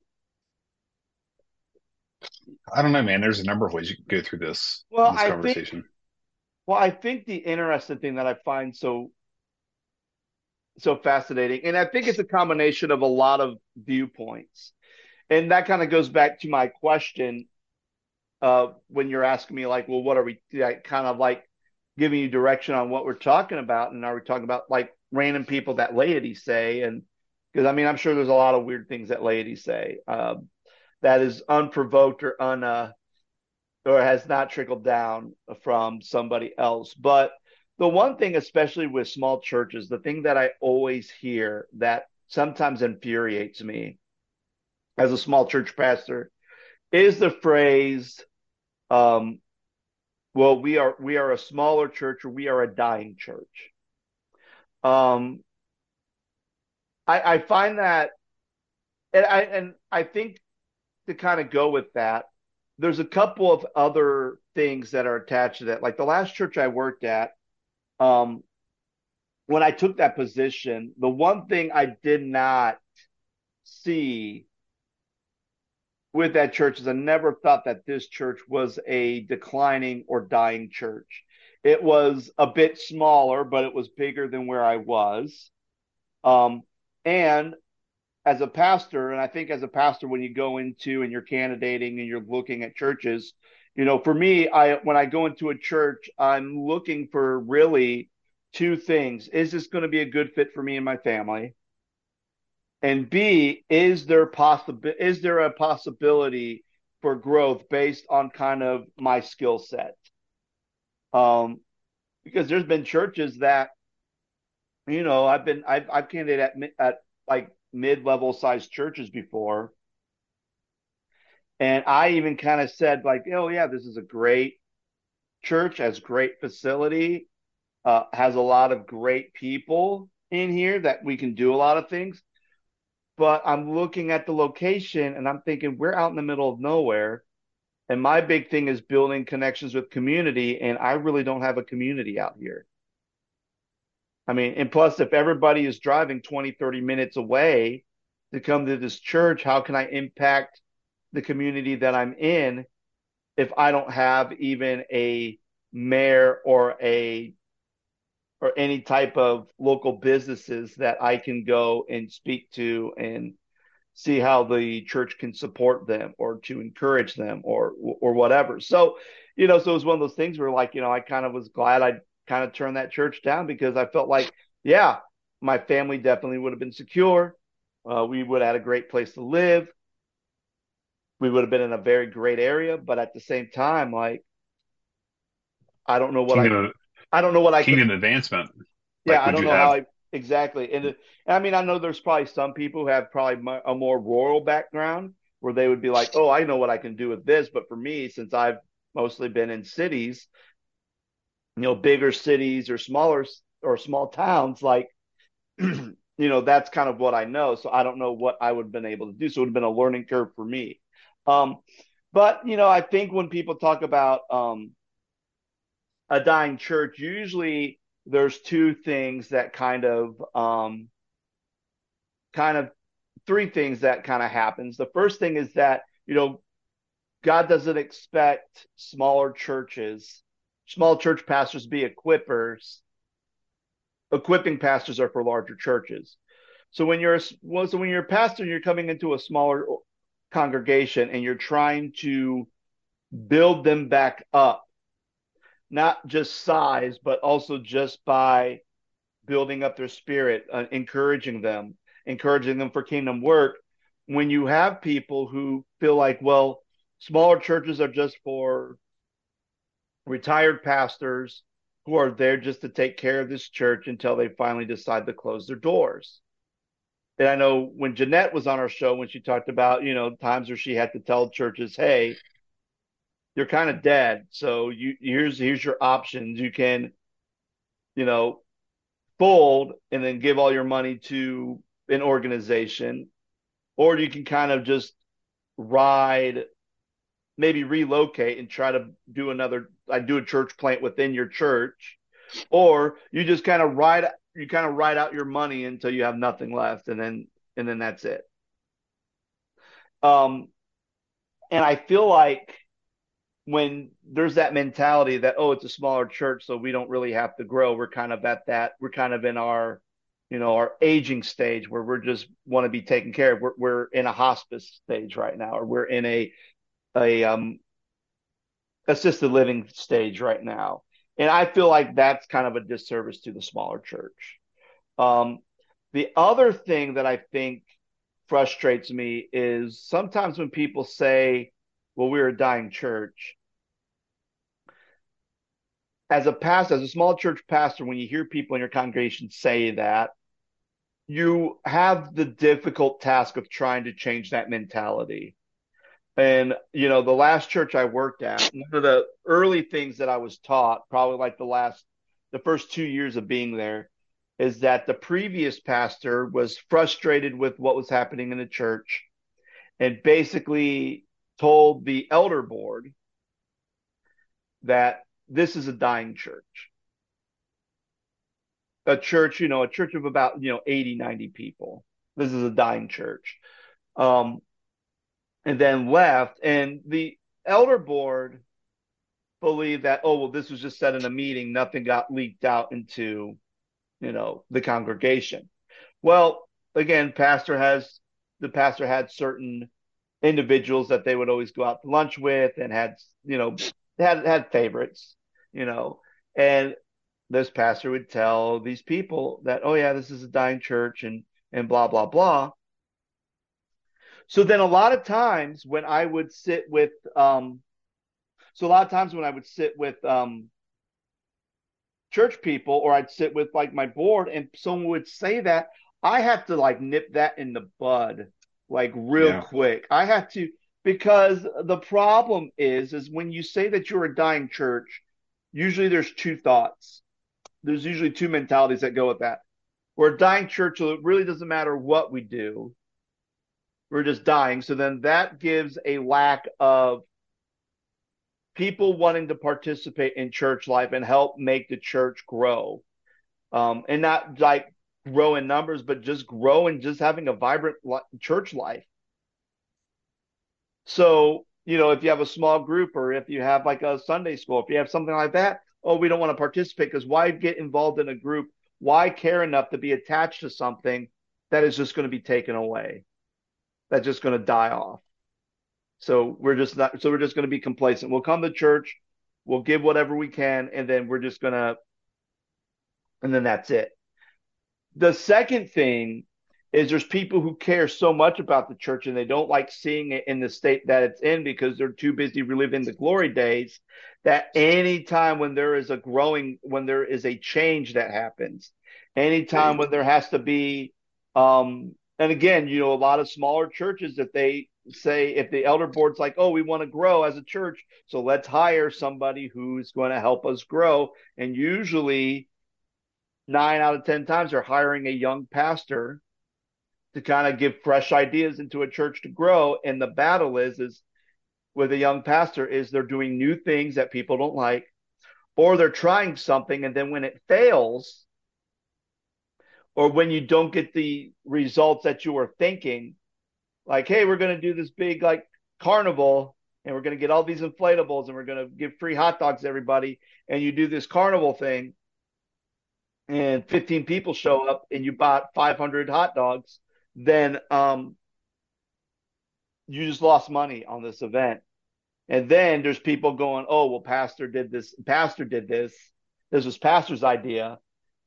I don't know, man. There's a number of ways you can go through this Well, this I think, conversation. well, I think the interesting thing that I find so so fascinating, and I think it's a combination of a lot of viewpoints, and that kind of goes back to my question uh, when you're asking me, like, well, what are we, like, kind of like giving you direction on what we're talking about, and are we talking about like random people that laity say? And because I mean, I'm sure there's a lot of weird things that laity say um, that is unprovoked or un uh, or has not trickled down from somebody else. But the one thing, especially with small churches, the thing that I always hear that sometimes infuriates me as a small church pastor is the phrase, um, well, we are we are a smaller church, or we are a dying church. Um, I, I find that, and I and I think to kind of go with that, there's a couple of other things that are attached to that. Like the last church I worked at, um, when I took that position, the one thing I did not see with that church is I never thought that this church was a declining or dying church. It was a bit smaller, but it was bigger than where I was. Um, and as a pastor, and I think as a pastor, when you go into and you're candidating and you're looking at churches, you know, for me, I when I go into a church, I'm looking for really two things. Is this going to be a good fit for me and my family? And B, is there possible is there a possibility for growth based on kind of my skill set? Um, because there's been churches that, you know, I've been I've I've candidated at mi- at like mid-level sized churches before, and I even kind of said like, oh yeah, this is a great church, has great facility, uh, has a lot of great people in here that we can do a lot of things. But I'm looking at the location and I'm thinking we're out in the middle of nowhere. And my big thing is building connections with community. And I really don't have a community out here. I mean, and plus, if everybody is driving twenty, thirty minutes away to come to this church, how can I impact the community that I'm in if I don't have even a mayor or a or any type of local businesses that I can go and speak to and see how the church can support them or to encourage them or or whatever. So, you know, so it was one of those things where like, you know, I kind of was glad I kind of turned that church down because I felt like, yeah, my family definitely would have been secure. Uh, we would have had a great place to live. We would have been in a very great area, but at the same time, like, I don't know what I, Kingdom, I don't know what I could. kingdom advancement. Yeah, Like, I would don't you know how have? I exactly. And, it, I mean, I know there's probably some people who have probably mo- a more rural background where they would be like, "Oh, I know what I can do with this." But for me, since I've mostly been in cities, you know, bigger cities or smaller s- or small towns, like, you know, that's kind of what I know. So I don't know what I would have been able to do. So it would have been a learning curve for me. Um, but you know, I think when people talk about um, a dying church, usually there's two things that kind of um, kind of three things that kind of happens. The first thing is that, you know, God doesn't expect smaller churches, small church pastors to be equippers. Equipping pastors are for larger churches. So when you're well, so when you're a pastor and you're coming into a smaller congregation and you're trying to build them back up, not just size, but also just by building up their spirit, uh, encouraging them, encouraging them for kingdom work. When you have people who feel like, well, smaller churches are just for retired pastors who are there just to take care of this church until they finally decide to close their doors. And I know when Jeanette was on our show, when she talked about, you know, times where she had to tell churches, hey, you're kind of dead. So you here's here's your options. You can, you know, fold and then give all your money to an organization, or you can kind of just ride, maybe relocate and try to do another, I do a church plant within your church, or you just kind of ride, you kind of ride out your money until you have nothing left. And then, and then that's it. Um, and I feel like when there's that mentality that, oh, it's a smaller church, so we don't really have to grow. We're kind of at that, we're kind of in our, you know, our aging stage where we're just want to be taken care of. We're, we're in a hospice stage right now, or we're in a, a, um, assisted living stage right now. And I feel like that's kind of a disservice to the smaller church. Um, the other thing that I think frustrates me is sometimes when people say, well, we're a dying church. As a pastor, as a small church pastor, when you hear people in your congregation say that, you have the difficult task of trying to change that mentality. And, you know, the last church I worked at, one of the early things that I was taught, probably like the last, the first two years of being there, is that the previous pastor was frustrated with what was happening in the church and basically told the elder board that this is a dying church. A church, you know, a church of about, you know, eighty, ninety people. This is a dying church. Um, and then left. And the elder board believed that, oh, well, this was just said in a meeting. Nothing got leaked out into, you know, the congregation. Well, again, pastor has, the pastor had certain individuals that they would always go out to lunch with and had, you know, had, had favorites, you know, and this pastor would tell these people that, oh yeah, this is a dying church and, and blah, blah, blah. So then a lot of times when I would sit with, um, so a lot of times when I would sit with, um, church people, or I'd sit with like my board and someone would say that, I have to like nip that in the bud, like real yeah. quick. I have to, because the problem is, is when you say that you're a dying church, usually there's two thoughts. There's usually two mentalities that go with that. We're a dying church, so it really doesn't matter what we do. We're just dying. So then that gives a lack of people wanting to participate in church life and help make the church grow. Um, and not like grow in numbers, but just grow and just having a vibrant church life. So, you know, if you have a small group, or if you have like a Sunday school, if you have something like that, oh, we don't want to participate, because why get involved in a group? Why care enough to be attached to something that is just going to be taken away? That's just going to die off. So we're just not, so we're just going to be complacent. We'll come to church, we'll give whatever we can, and then we're just going to, and then that's it. The second thing is there's people who care so much about the church and they don't like seeing it in the state that it's in because they're too busy reliving the glory days, that anytime when there is a growing, when there is a change that happens, anytime when there has to be, um, and again, you know, a lot of smaller churches, if they say, if the elder board's like, oh, we want to grow as a church, so let's hire somebody who's going to help us grow. And usually nine out of ten times they're hiring a young pastor to kind of give fresh ideas into a church to grow. And the battle is, is with a young pastor is they're doing new things that people don't like, or they're trying something. And then when it fails, or when you don't get the results that you were thinking, like, hey, we're going to do this big like carnival and we're going to get all these inflatables and we're going to give free hot dogs to everybody. And you do this carnival thing and fifteen people show up and you bought five hundred hot dogs, then um, you just lost money on this event. And then there's people going, oh, well, pastor did this, pastor did this. This was pastor's idea.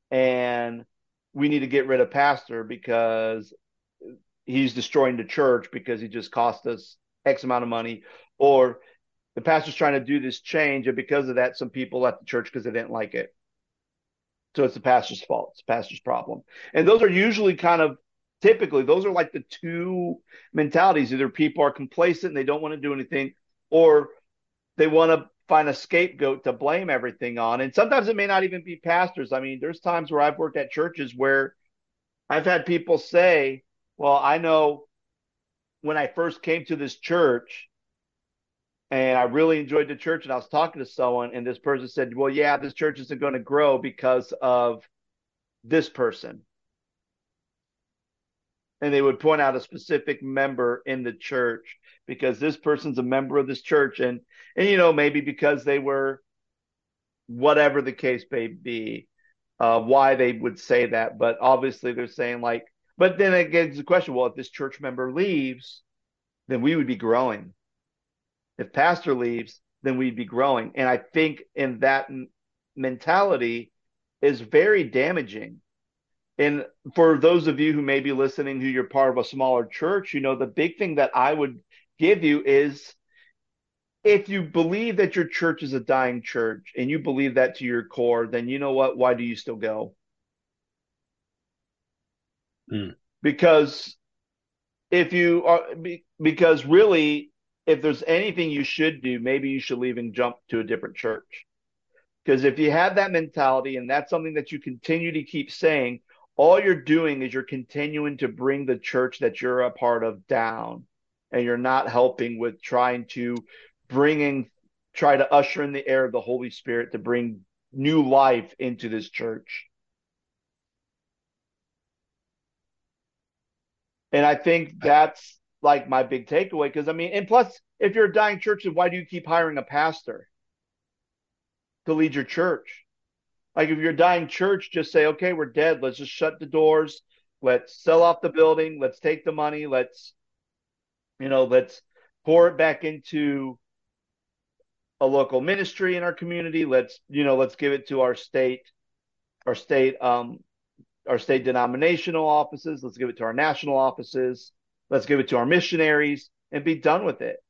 and we need to get rid of pastor because he's destroying the church because he just cost us X amount of money, or the pastor's trying to do this change, and because of that, some people left the church because they didn't like it. So it's the pastor's fault. It's the pastor's problem. And those are usually kind of typically, those are like the two mentalities. Either people are complacent and they don't want to do anything, or they want to find a scapegoat to blame everything on. And sometimes it may not even be pastors. I mean, there's times where I've worked at churches where I've had people say, well, I know when I first came to this church and I really enjoyed the church, and I was talking to someone, and this person said, well, yeah, this church isn't going to grow because of this person. And they would point out a specific member in the church because this person's a member of this church. And, and you know, maybe because they were, whatever the case may be, uh, why they would say that. But obviously they're saying like, but then it gets the question, well, if this church member leaves, then we would be growing. If pastor leaves, then we'd be growing. And I think in that m- mentality is very damaging. And for those of you who may be listening, who you're part of a smaller church, you know, the big thing that I would give you is if you believe that your church is a dying church and you believe that to your core, then you know what? Why do you still go? Mm. Because if you are, because really, if there's anything you should do, maybe you should leave and jump to a different church. Because if you have that mentality and that's something that you continue to keep saying, all you're doing is you're continuing to bring the church that you're a part of down, and you're not helping with trying to bringing, try to usher in the air of the Holy Spirit to bring new life into this church. And I think that's like my big takeaway. Because I mean, and plus, if you're a dying church, then why do you keep hiring a pastor to lead your church? Like if you're a dying church, just say, okay, we're dead. Let's just shut the doors. Let's sell off the building. Let's take the money. Let's, you know, let's pour it back into a local ministry in our community. Let's, you know, let's give it to our state, our state, um, our state denominational offices. Let's give it to our national offices. Let's give it to our missionaries and be done with it.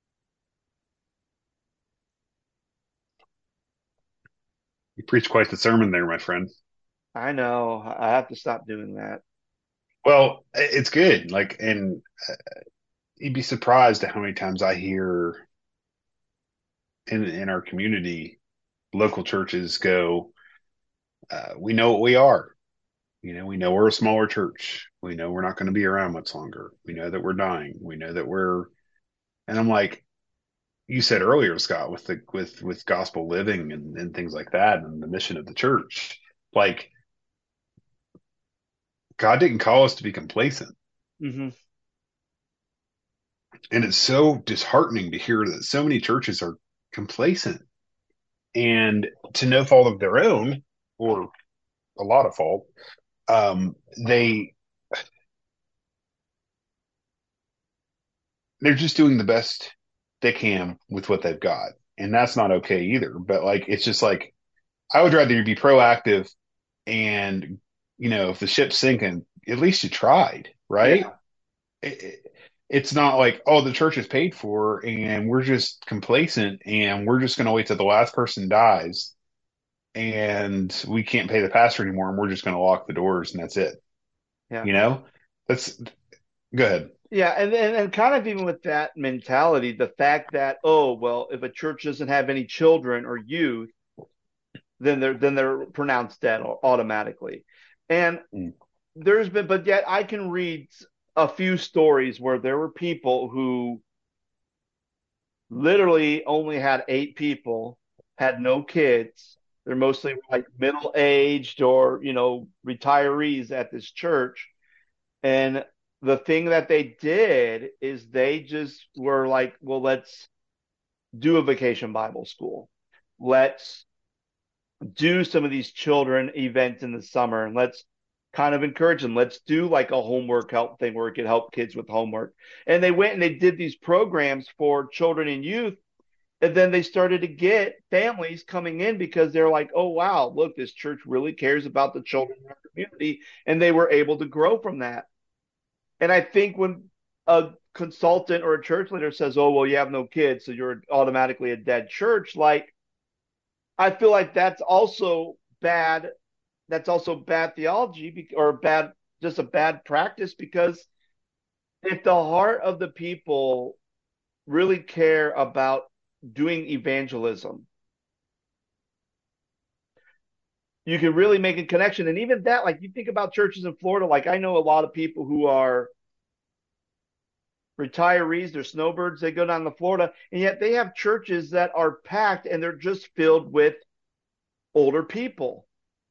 You preach quite the sermon there, my friend. I know. I have to stop doing that. Well, it's good. Like, and uh, you'd be surprised at how many times I hear in in our community, local churches go, uh, "We know what we are. You know, we know we're a smaller church. We know we're not going to be around much longer. We know that we're dying. We know that we're." And I'm like, you said earlier, Scott, with the with with gospel living and, and things like that, and the mission of the church, like God didn't call us to be complacent. Mm-hmm. And it's so disheartening to hear that so many churches are complacent, and to no fault of their own, or a lot of fault, um, they they're just doing the best they can with what they've got, and that's not okay either. But like, it's just like I would rather you be proactive, and you know, if the ship's sinking, at least you tried, right? Yeah. It, it, it's not like, oh, the church is paid for and we're just complacent and we're just going to wait till the last person dies and we can't pay the pastor anymore and we're just going to lock the doors and that's it. Yeah. You know, that's go ahead. Yeah, and, and and kind of even with that mentality, the fact that, oh, well, if a church doesn't have any children or youth, then they're then they're pronounced dead automatically. And Mm. there's been, but yet I can read a few stories where there were people who literally only had eight people, had no kids. They're mostly like middle aged or, you know, retirees at this church. And the thing that they did is they just were like, well, let's do a vacation Bible school. Let's do some of these children events in the summer and let's kind of encourage them. Let's do like a homework help thing where it could help kids with homework. And they went and they did these programs for children and youth. And then they started to get families coming in because they're like, oh, wow, look, this church really cares about the children in our community. And they were able to grow from that. And I think when a consultant or a church leader says, oh, well, you have no kids, so you're automatically a dead church, like, I feel like that's also bad. That's also bad theology or bad, just a bad practice because if the heart of the people really care about doing evangelism, you can really make a connection. And even that, like you think about churches in Florida, like I know a lot of people who are retirees, they're snowbirds, they go down to Florida, and yet they have churches that are packed and they're just filled with older people.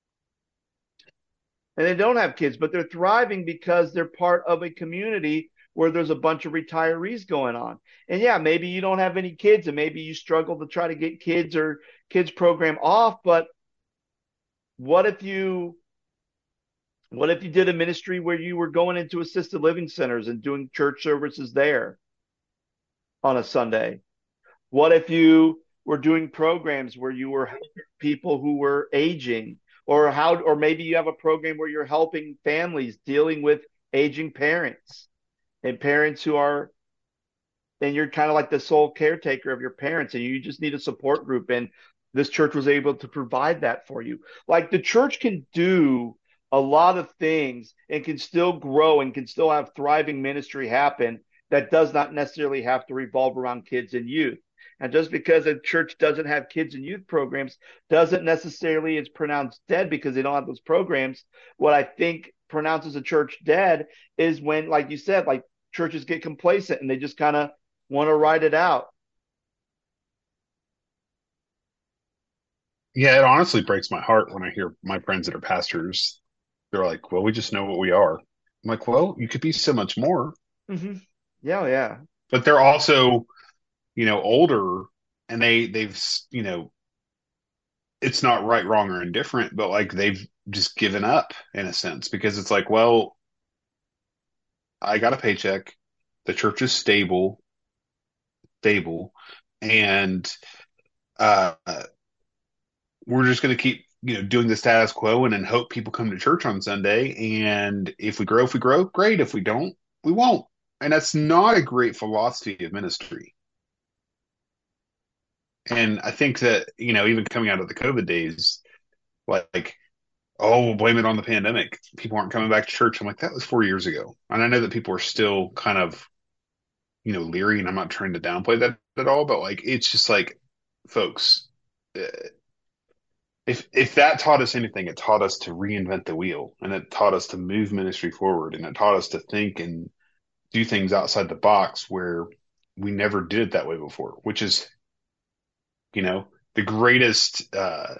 And they don't have kids, but they're thriving because they're part of a community where there's a bunch of retirees going on. And yeah, maybe you don't have any kids and maybe you struggle to try to get kids or kids program off, but what if you what if you did a ministry where you were going into assisted living centers and doing church services there on a Sunday? What if you were doing programs where you were helping people who were aging, or how, or maybe you have a program where you're helping families dealing with aging parents and parents who are, and you're kind of like the sole caretaker of your parents and you just need a support group. And this church was able to provide that for you. Like the church can do a lot of things and can still grow and can still have thriving ministry happen that does not necessarily have to revolve around kids and youth. And just because a church doesn't have kids and youth programs doesn't necessarily it's pronounced dead because they don't have those programs. What I think pronounces a church dead is when, like you said, like churches get complacent and they just kind of want to ride it out. Yeah, it honestly breaks my heart when I hear my friends that are pastors. They're like, well, we just know what we are. I'm like, well, you could be so much more. Mm-hmm. Yeah, yeah. But they're also, you know, older and they, they've, you know, it's not right, wrong, or indifferent, but like they've just given up in a sense because it's like, well, I got a paycheck. The church is stable, stable, and uh, we're just going to keep, you know, doing the status quo and then hope people come to church on Sunday. And if we grow, if we grow, great. If we don't, we won't. And that's not a great philosophy of ministry. And I think that, you know, even coming out of the COVID days, like, oh, we'll blame it on the pandemic. People aren't coming back to church. I'm like, that was four years ago. And I know that people are still kind of, you know, leery, and I'm not trying to downplay that at all, but like, it's just like, folks, uh, if if that taught us anything, it taught us to reinvent the wheel, and it taught us to move ministry forward, and it taught us to think and do things outside the box where we never did it that way before, which is, you know, the greatest, uh,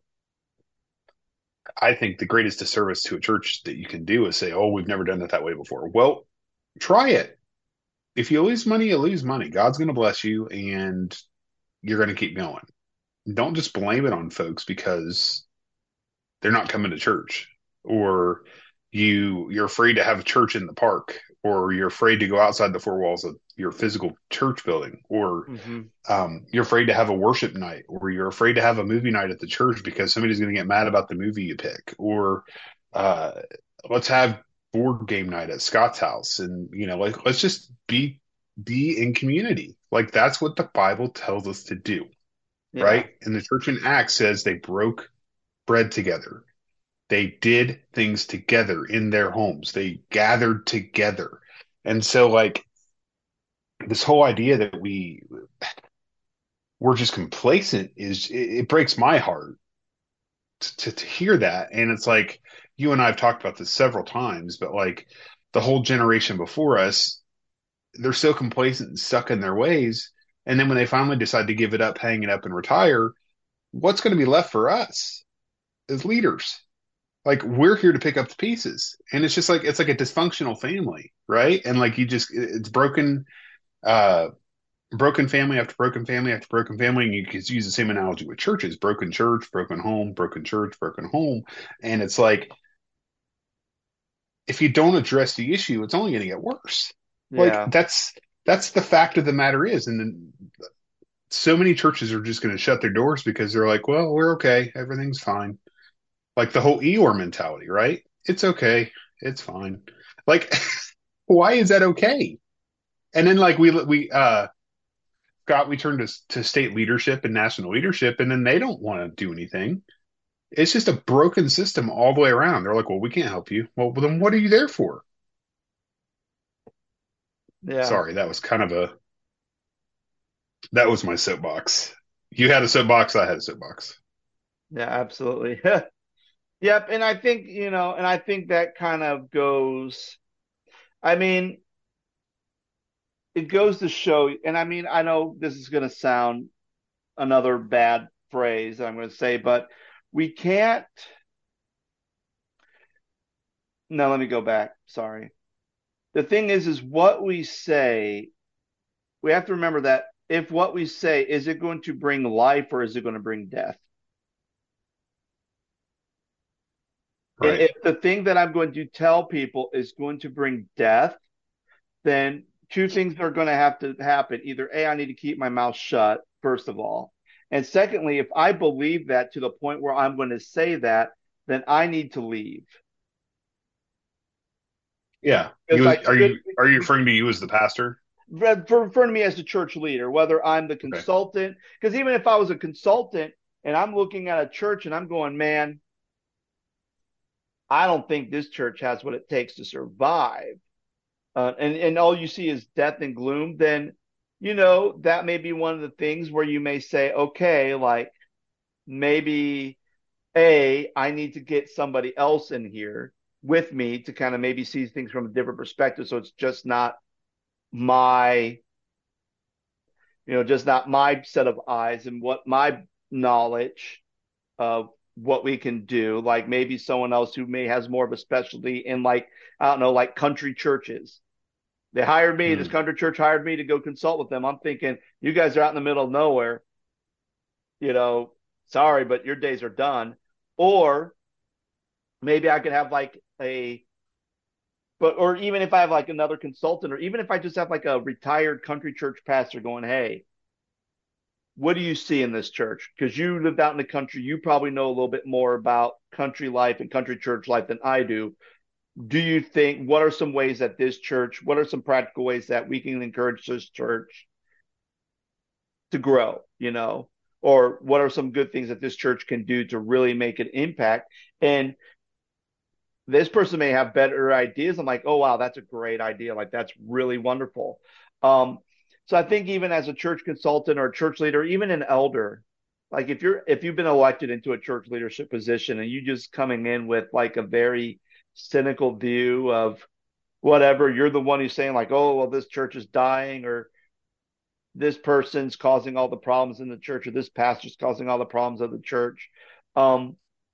I think the greatest disservice to a church that you can do is say, oh, we've never done it that way before. Well, try it. If you lose money, you lose money. God's going to bless you and you're going to keep going. Don't just blame it on folks because they're not coming to church, or you you're afraid to have a church in the park, or you're afraid to go outside the four walls of your physical church building, or Mm-hmm. um, you're afraid to have a worship night, or you're afraid to have a movie night at the church because somebody's going to get mad about the movie you pick, or uh, let's have board game night at Scott's house, and you know, like let's just be be in community. Like that's what the Bible tells us to do. Yeah. Right? And the church in Acts says they broke bread together. They did things together in their homes. They gathered together. And so like this whole idea that we we're just complacent is it, it breaks my heart to, to hear that. And it's like you and I have talked about this several times, but like the whole generation before us, they're so complacent and stuck in their ways. And then when they finally decide to give it up, hang it up, and retire, what's going to be left for us as leaders? Like we're here to pick up the pieces, and it's just like it's like a dysfunctional family, right? And like you just it's broken, uh, broken family after broken family after broken family, and you could use the same analogy with churches: broken church, broken home, broken church, broken home, and it's like if you don't address the issue, it's only going to get worse. Yeah. Like that's. That's the fact of the matter is, and then so many churches are just going to shut their doors because they're like, well, we're okay. Everything's fine. Like the whole Eeyore mentality, right? It's okay. It's fine. Like, why is that okay? And then like we, we, uh, Scott, we turn to, to state leadership and national leadership, and then they don't want to do anything. It's just a broken system all the way around. They're like, well, we can't help you. Well, then what are you there for? Yeah. Sorry, that was kind of a, that was my soapbox. You had a soapbox, I had a soapbox. Yeah, absolutely. Yep. And I think, you know, and I think that kind of goes, I mean, it goes to show, and I mean, I know this is going to sound another bad phrase I'm going to say, but we can't. No, let me go back. Sorry. The thing is, is what we say, we have to remember that if what we say, is it going to bring life or is it going to bring death? Right. If the thing that I'm going to tell people is going to bring death, then two things are going to have to happen. Either A, I need to keep my mouth shut, first of all. And secondly, if I believe that to the point where I'm going to say that, then I need to leave. Yeah. Because You, I are should, you, are you referring to you as the pastor? for, for me as a church leader, whether I'm the Okay. consultant, because even if I was a consultant and I'm looking at a church and I'm going, man, I don't think this church has what it takes to survive. Uh, and, and all you see is death and gloom, then, you know, that may be one of the things where you may say, okay, like maybe A, I need to get somebody else in here with me to kind of maybe see things from a different perspective. So it's just not my, you know, just not my set of eyes and what my knowledge of what we can do. Like maybe someone else who may has more of a specialty in like, I don't know, like country churches. They hired me, this Hmm. country church hired me to go consult with them. I'm thinking, you guys are out in the middle of nowhere, you know, sorry, but your days are done. Or maybe I could have like a, but, or even if I have like another consultant, or even if I just have like a retired country church pastor going, hey, what do you see in this church? Because you lived out in the country, you probably know a little bit more about country life and country church life than I do. Do you think, what are some ways that this church, what are some practical ways that we can encourage this church to grow, you know, or what are some good things that this church can do to really make an impact? And this person may have better ideas. I'm like, oh, wow, that's a great idea. Like, that's really wonderful. Um, so I think even as a church consultant or a church leader, even an elder, like if you're, if you've been elected into a church leadership position and you just coming in with like a very cynical view of whatever, you're the one who's saying like, oh, well, this church is dying, or this person's causing all the problems in the church, or this pastor's causing all the problems of the church. Um,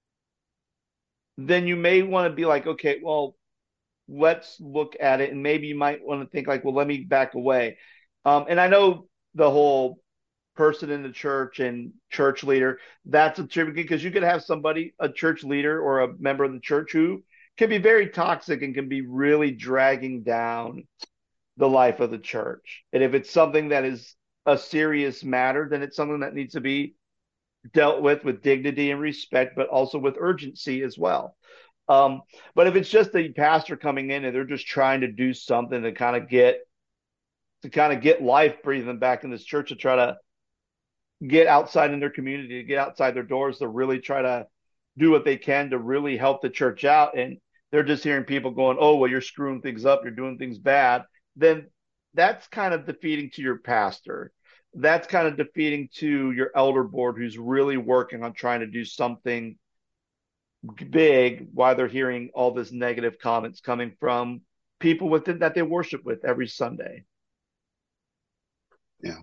then you may want to be like, okay, well, let's look at it. And maybe you might want to think like, well, let me back away. Um, and I know the whole person in the church and church leader, that's a tricky, because you could have somebody, a church leader or a member of the church, who can be very toxic and can be really dragging down the life of the church. And if it's something that is a serious matter, then it's something that needs to be dealt with with dignity and respect, but also with urgency as well. Um, but if it's just a pastor coming in and they're just trying to do something to kind of get to kind of get life breathing back in this church, to try to get outside in their community, to get outside their doors, to really try to do what they can to really help the church out, and they're just hearing people going, oh, well, you're screwing things up, you're doing things bad, then that's kind of defeating to your pastor. That's kind of defeating to your elder board, who's really working on trying to do something big, while they're hearing all this negative comments coming from people within that they worship with every Sunday. Yeah.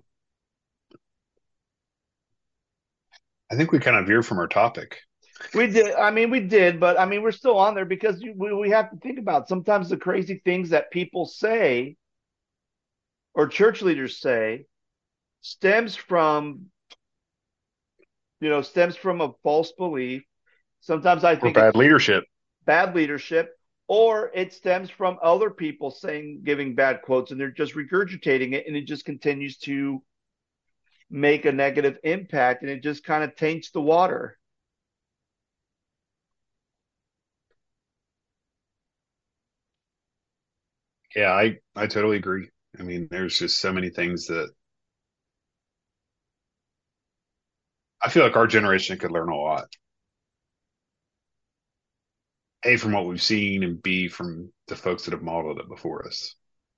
I think we kind of veered from our topic. We did. I mean, we did, but I mean, we're still on there because we, we have to think about sometimes the crazy things that people say or church leaders say stems from, you know, stems from a false belief. Sometimes I Or think bad it's leadership. bad leadership, or it stems from other people saying, giving bad quotes, and they're just regurgitating it, and it just continues to make a negative impact, and it just kind of taints the water. Yeah, I, I totally agree. I mean, there's just so many things that I feel like our generation could learn a lot. A, from what we've seen, and B, from the folks that have modeled it before us.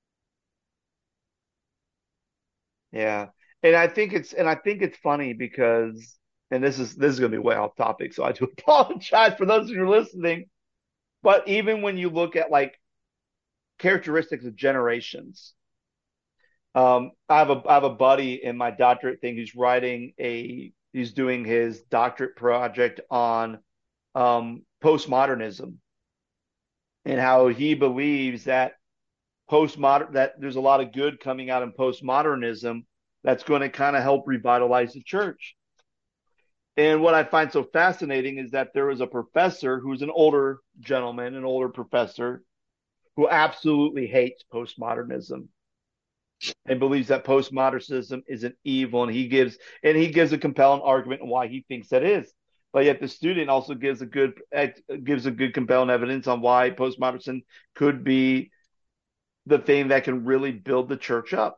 Yeah. And I think it's and I think it's funny because and this is this is gonna be way off topic, so I do apologize for those who are listening. But even when you look at like characteristics of generations, um, I have a I have a buddy in my doctorate thing who's writing a he's doing his doctorate project on um, postmodernism and how he believes that postmodern that there's a lot of good coming out in postmodernism that's going to kind of help revitalize the church. And what I find so fascinating is that there was a professor who's an older gentleman, an older professor, who absolutely hates postmodernism and believes that postmodernism is an evil. And he gives and he gives a compelling argument on why he thinks that is. But yet the student also gives a good gives a good compelling evidence on why postmodernism could be the thing that can really build the church up.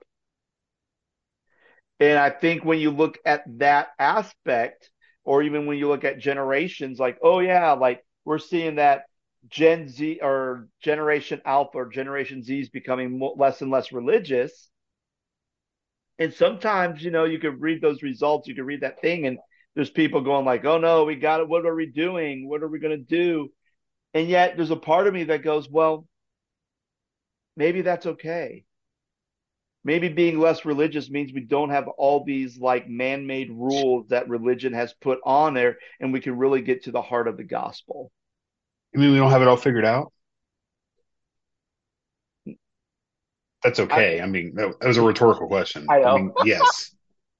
And I think when you look at that aspect, or even when you look at generations, like, oh yeah, like we're seeing that Gen Z or Generation Alpha or Generation Z is becoming more, less and less religious. And sometimes, you know, you could read those results, you could read that thing, and there's people going like, oh no, we got it. What are we doing? What are we going to do? And yet there's a part of me that goes, well, maybe that's okay. Maybe being less religious means we don't have all these like man-made rules that religion has put on there, and we can really get to the heart of the gospel. I mean, we don't have it all figured out. That's okay. I, I mean, that, that was a rhetorical question. I know. I mean, yes.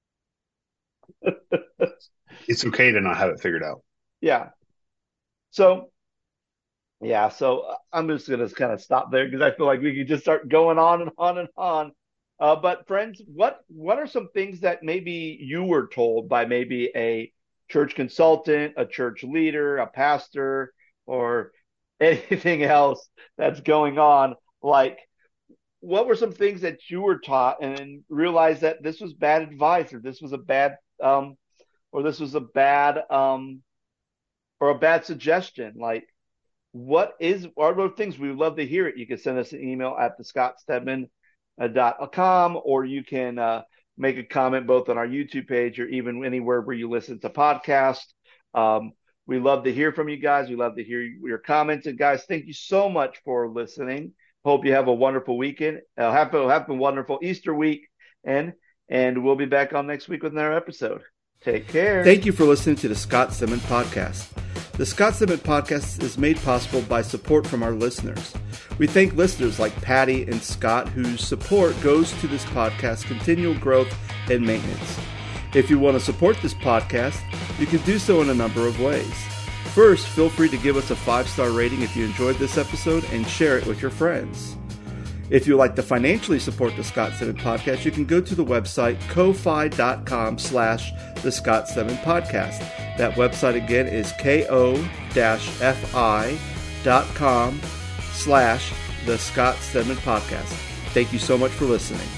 It's okay to not have it figured out. Yeah. So, yeah. So I'm just going to kind of stop there because I feel like we could just start going on and on and on. Uh, but friends, what what are some things that maybe you were told by maybe a church consultant, a church leader, a pastor, or anything else that's going on? Like, what were some things that you were taught and then realized that this was bad advice, or this was a bad, um, or this was a bad, um, or a bad suggestion? Like, what is, are those things? We would love to hear it. You can send us an email at the Scott Stedman dot com, or you can uh, make a comment both on our YouTube page or even anywhere where you listen to podcasts. Um, we love to hear from you guys. We love to hear your comments. And guys, thank you so much for listening. Hope you have a wonderful weekend. Uh, have, a, have a wonderful Easter week. And, and we'll be back on next week with another episode. Take care. Thank you for listening to the Scott Stedman Podcast. The Scott Stedman Podcast is made possible by support from our listeners. We thank listeners like Patty and Scott, whose support goes to this podcast's continual growth and maintenance. If you want to support this podcast, you can do so in a number of ways. First, feel free to give us a five-star rating if you enjoyed this episode and share it with your friends. If you'd like to financially support the Scott Stedman Podcast, you can go to the website ko-fi.com slash the Scott Stedman Podcast. That website again is ko-fi.com slash the Scott Stedman Podcast. Thank you so much for listening.